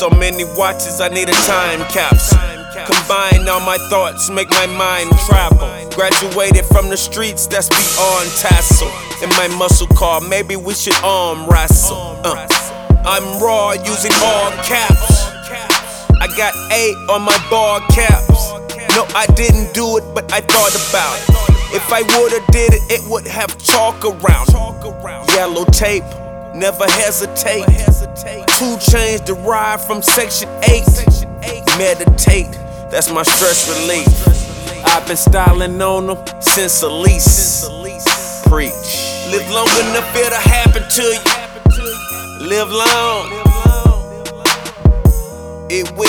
So many watches, I need a time capsule. Combine all my thoughts, make my mind travel. Graduated from the streets, that's beyond tassel. In my muscle car, maybe we should arm wrestle. I'm raw, using all caps. I got 8 on my ball caps. No, I didn't do it, but I thought about it. If I would've did it, it would have chalk around it. Yellow tape, never hesitate. 2 chains derived from Section 8. Meditate, that's my stress relief. I've been styling on them since Elise. Preach. Live long enough, it'll happen to you. Live long, it will.